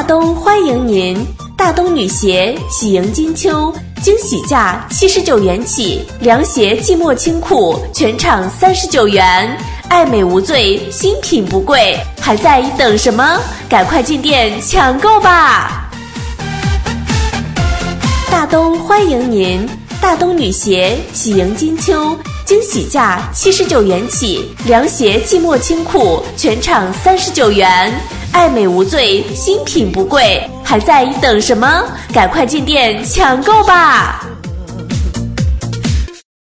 大东欢迎您！大东女鞋喜迎金秋，惊喜价79元起，凉鞋即墨轻裤全场39元，爱美无罪，新品不贵，还在等什么？赶快进店抢购吧！大东欢迎您！大东女鞋喜迎金秋，惊喜价79元起，凉鞋即墨轻裤全场39元，爱美无罪，新品不贵，还在等什么？赶快进店抢购吧！